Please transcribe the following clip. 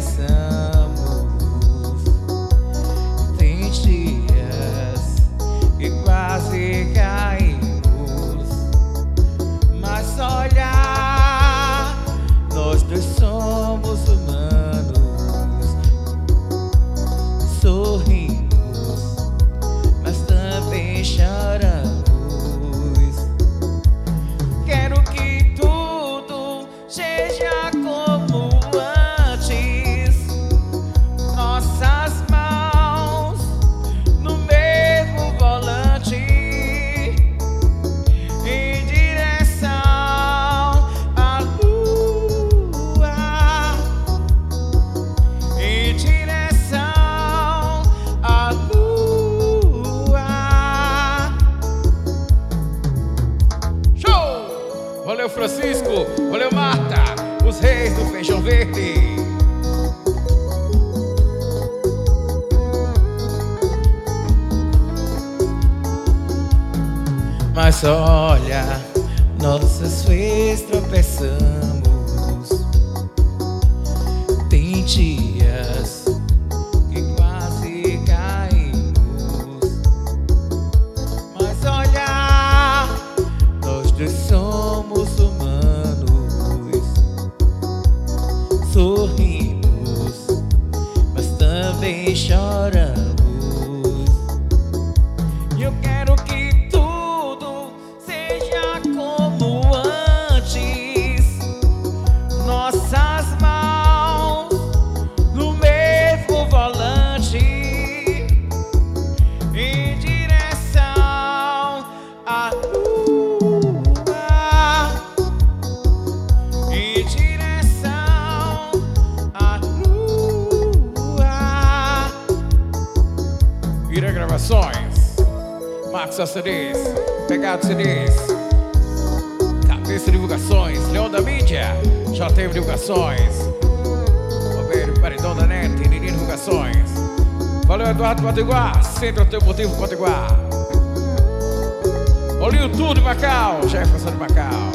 tropeçamos. Tem dias que quase caímos, mas olha, nós dois somos humanos. Sorrimos, mas também choramos. Quero que tudo seja como antes. Nossas mãos no mesmo volante, em direção à lua, em direção à lua. Show! Valeu, Francisco, valeu, Marta, os reis do feijão verde. Mas olha, nossas vezes tropeçamos. Tem dias que quase caímos, mas olha, nós dois somos humanos. Sorrimos, mas também choramos. E eu quero que tudo seja como antes. Nossas mãos no mesmo volante, em direção à lua, em direção à lua. Ira Gravações, Marcos CDs, Pegado CDs, Cabeça Divulgações, Leão da Mídia, JTV Divulgações, Roberto Paredão da NET, Nini Divulgações. Valeu, Eduardo Potiguar, Centro Automotivo Potiguar. Olhinho Tudo de Macau, Jefferson de Macau.